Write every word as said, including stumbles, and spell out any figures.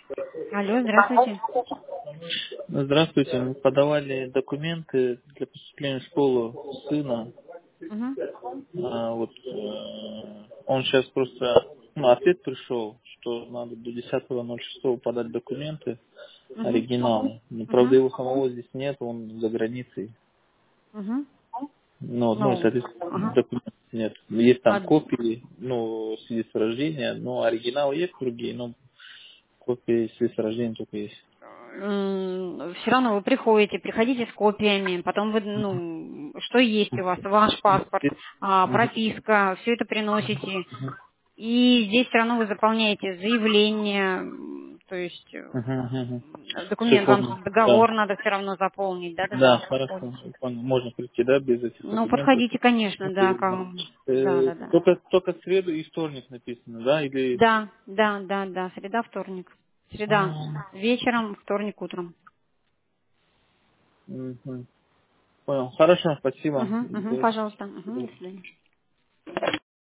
Алло, здравствуйте. Здравствуйте. Мы подавали документы для поступления в школу сына. Угу. А, вот, э, он сейчас просто, ну, ответ пришел, что надо до десятого ноль шестого подать документы, Угу. оригиналы. Но, правда, Угу. его самого здесь нет, он за границей. Угу. Ну, ну, Ну, соответственно, ага. документов нет. Есть там А, копии, ну, свидетельства рождения, но оригиналы есть другие, но копии свидетельства рождения только есть. все равно вы приходите, приходите с копиями, потом вы, ну, что есть у вас, ваш паспорт, а, Мгм. прописка, все это приносите. И здесь все равно вы заполняете заявление, м, то есть э, Мгм, мгм. Все документ, понял. вам Да. договор надо все равно заполнить, Да, да-да-да, хорошо. подходите. Понял. Можно прийти, да, без этих Ну, документов. подходите, конечно, да, как- да, Э, да, да. только, только среду и вторник написано, да? Или... Да, да, да, да, среда, вторник. Среда А, вечером, вторник утром. мгм. Понял. Хорошо, спасибо. Угу, угу, пожалуйста. Угу, до свидания.